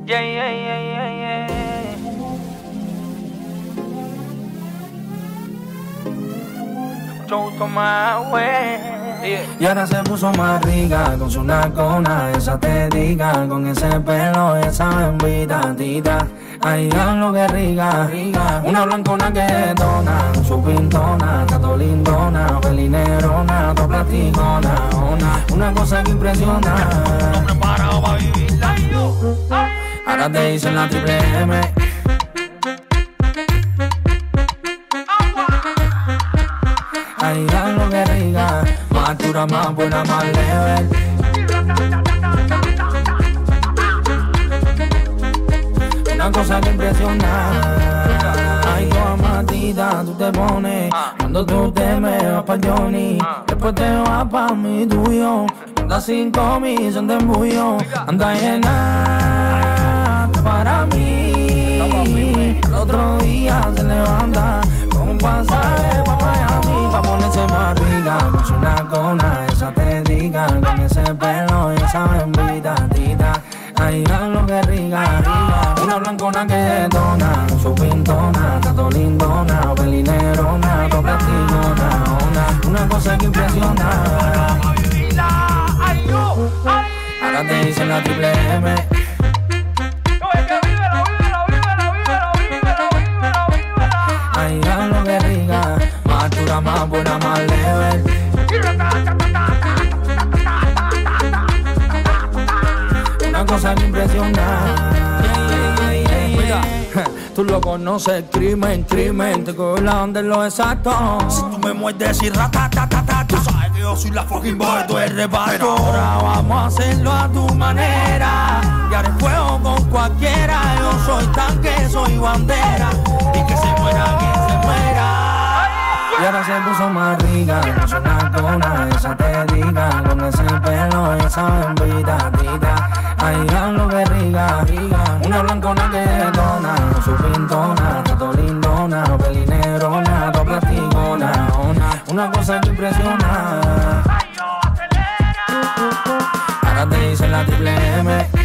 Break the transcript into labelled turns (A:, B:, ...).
A: Yeah, yeah, yeah, yeah, yeah. Mucho gusto más, güey.
B: Y ahora se puso más rica con su nacona, esa te diga, con ese pelo, esa bembita, tita. Ay, lo que rica, una blancona que detona, su pintona, está todo lindona, pelinerona, todo platicona, una cosa que impresiona.
A: No preparado para vivirla.
B: Ahora te dicen la triple M. Ay, lo que rica, más dura, más buena, más level. Una cosa que impresiona. Ay, matita, tú te pones cuando tú te me vas pa' Johnny. Después te vas pa' mi tuyo. Anda 5.000, son de embullo. Anda llena para mí. El otro día se levanta con un pasaje pa' Miami, pa' ponerse más rica. Con su nacona, esa te diga, con ese pelo y esa bembita, tita. Ay, lo que rica, una blancona que detona, su pintona, está todo lindona, pelinerona, todo platicona, una cosa que impresiona. Ahora te dicen la triple M. Ay, lo que rica, más dura, más buena, más level. Una cosa que impresiona. Mira, tú lo conoces, crimen, te cobran de lo exacto.
C: Si tú me muerdes y ratatatata, tú sabes que yo soy la fucking boy, tú eres reparto.
B: Pero ahora vamos a hacerlo a tu manera. Y haré fuego con cualquiera. Yo soy tanque, soy bandera. Y que se muera quien se muera. Y ahora se puso más rica, con su nacona, esa te diga, con ese pelo, esa bembita, tita. Ay, lo que rica, una blancona que detona, su pintona, está todo lindona, pelinerona, todo platicona, una cosa que impresiona. Ahora te dicen la triple M.